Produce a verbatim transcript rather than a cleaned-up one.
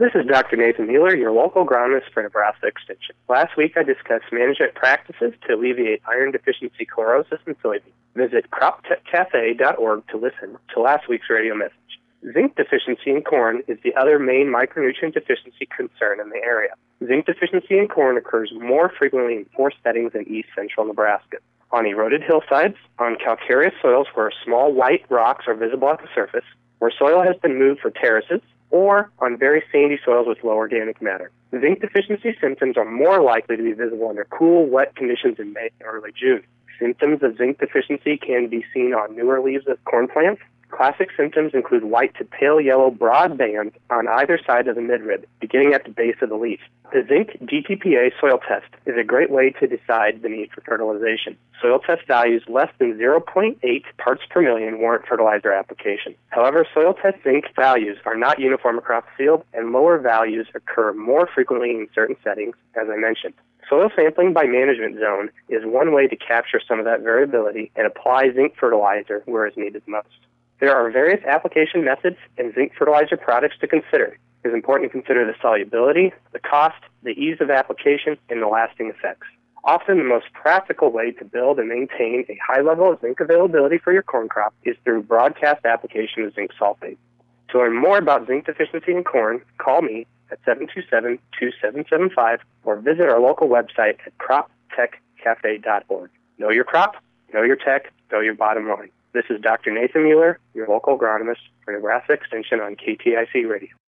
This is Doctor Nathan Mueller, your local agronomist for Nebraska Extension. Last week I discussed management practices to alleviate iron deficiency chlorosis in soybeans. Visit crop tech cafe dot org to listen to last week's radio message. Zinc deficiency in corn is the other main micronutrient deficiency concern in the area. Zinc deficiency in corn occurs more frequently in four settings in east central Nebraska: on eroded hillsides, on calcareous soils where small white rocks are visible at the surface, where soil has been moved for terraces, or on very sandy soils with low organic matter. Zinc deficiency symptoms are more likely to be visible under cool, wet conditions in May and early June. Symptoms of zinc deficiency can be seen on newer leaves of corn plants. Classic symptoms include white to pale yellow broad bands on either side of the midrib, beginning at the base of the leaf. The zinc D T P A soil test is a great way to decide the need for fertilization. Soil test values less than zero point eight parts per million warrant fertilizer application. However, soil test zinc values are not uniform across the field, and lower values occur more frequently in certain settings, as I mentioned. Soil sampling by management zone is one way to capture some of that variability and apply zinc fertilizer where it's needed most. There are various application methods and zinc fertilizer products to consider. It is important to consider the solubility, the cost, the ease of application, and the lasting effects. Often the most practical way to build and maintain a high level of zinc availability for your corn crop is through broadcast application of zinc sulfate. To learn more about zinc deficiency in corn, call me at seven two seven, two seven seven five or visit our local website at crop tech cafe dot org. Know your crop, know your tech, know your bottom line. This is Doctor Nathan Mueller, your local agronomist for Nebraska Extension on K T I C Radio.